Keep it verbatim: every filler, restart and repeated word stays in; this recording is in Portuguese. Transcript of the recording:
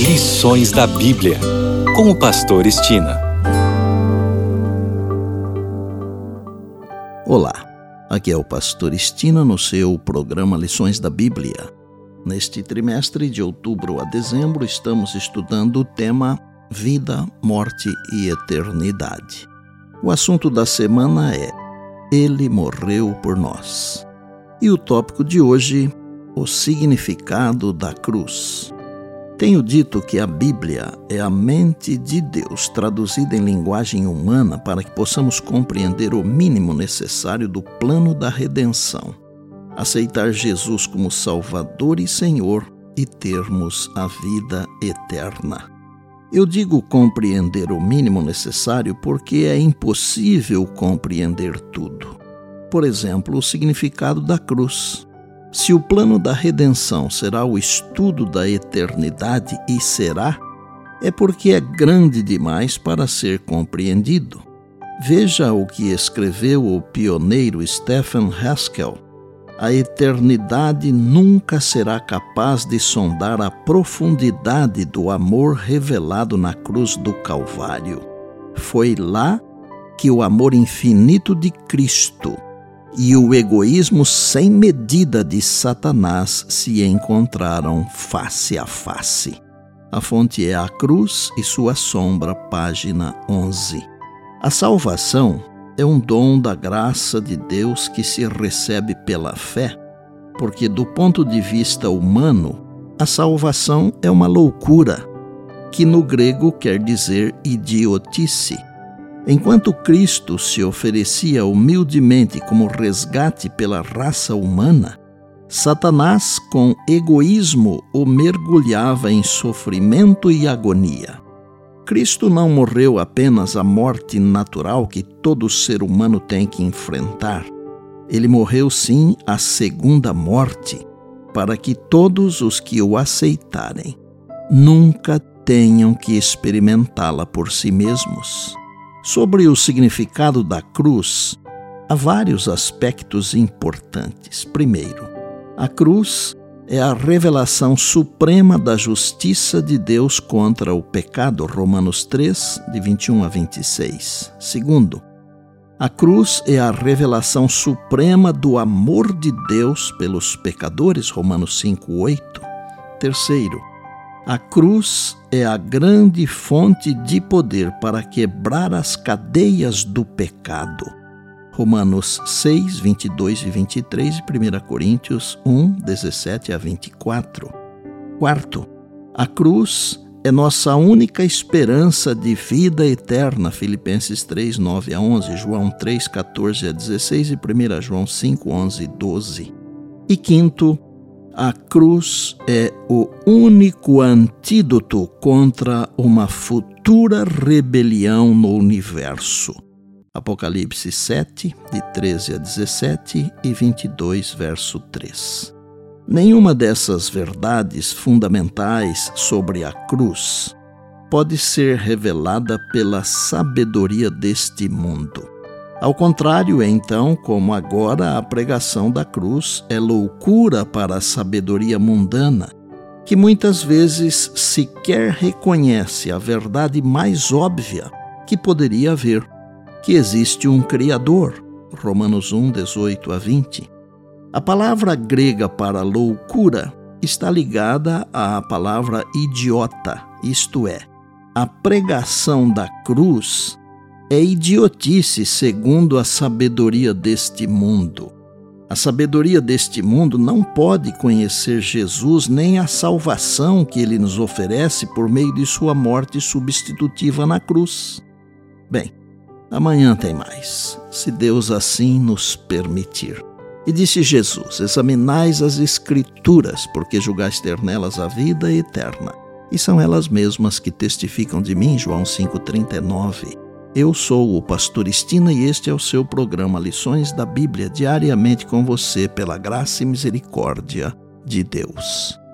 Lições da Bíblia, com o pastor Estina. Olá, aqui é o pastor Estina no seu programa Lições da Bíblia. Neste trimestre de outubro a dezembro estamos estudando o tema Vida, Morte e Eternidade. O assunto da semana é Ele morreu por nós. E o tópico de hoje, o significado da cruz. Tenho dito que a Bíblia é a mente de Deus traduzida em linguagem humana para que possamos compreender o mínimo necessário do plano da redenção, aceitar Jesus como Salvador e Senhor e termos a vida eterna. Eu digo compreender o mínimo necessário porque é impossível compreender tudo. Por exemplo, o significado da cruz. Se o plano da redenção será o estudo da eternidade, e será, é porque é grande demais para ser compreendido. Veja o que escreveu o pioneiro Stephen Haskell. A eternidade nunca será capaz de sondar a profundidade do amor revelado na cruz do Calvário. Foi lá que o amor infinito de Cristo e o egoísmo sem medida de Satanás se encontraram face a face. A fonte é a cruz e sua sombra, página onze. A salvação é um dom da graça de Deus que se recebe pela fé, porque do ponto de vista humano, a salvação é uma loucura, que no grego quer dizer idiotice. Enquanto Cristo se oferecia humildemente como resgate pela raça humana, Satanás, com egoísmo, o mergulhava em sofrimento e agonia. Cristo não morreu apenas a morte natural que todo ser humano tem que enfrentar. Ele morreu, sim, a segunda morte, para que todos os que o aceitarem nunca tenham que experimentá-la por si mesmos. Sobre o significado da cruz, há vários aspectos importantes. Primeiro, a cruz é a revelação suprema da justiça de Deus contra o pecado, Romanos três, de vinte e um a vinte e seis. Segundo, a cruz é a revelação suprema do amor de Deus pelos pecadores, Romanos cinco, oito. Terceiro, a cruz é a grande fonte de poder para quebrar as cadeias do pecado. Romanos seis, vinte e dois e vinte e três e primeira Coríntios um, dezessete a vinte e quatro. Quarto, a cruz é nossa única esperança de vida eterna. Filipenses três, nove a onze, João três, quatorze a dezesseis e primeira João cinco, onze e doze. E quinto, a cruz é o único antídoto contra uma futura rebelião no universo. Apocalipse sete, de treze a dezessete e vinte e dois, verso três. Nenhuma dessas verdades fundamentais sobre a cruz pode ser revelada pela sabedoria deste mundo. Ao contrário, então, como agora, a pregação da cruz é loucura para a sabedoria mundana, que muitas vezes sequer reconhece a verdade mais óbvia que poderia haver, que existe um Criador, Romanos um, dezoito a vinte. A palavra grega para loucura está ligada à palavra idiota, isto é, a pregação da cruz é idiotice segundo a sabedoria deste mundo. A sabedoria deste mundo não pode conhecer Jesus nem a salvação que ele nos oferece por meio de sua morte substitutiva na cruz. Bem, amanhã tem mais, se Deus assim nos permitir. E disse Jesus: examinais as Escrituras, porque julgais ter nelas a vida eterna. E são elas mesmas que testificam de mim, João cinco, trinta e nove. Eu sou o pastor Estina e este é o seu programa Lições da Bíblia, diariamente com você, pela graça e misericórdia de Deus.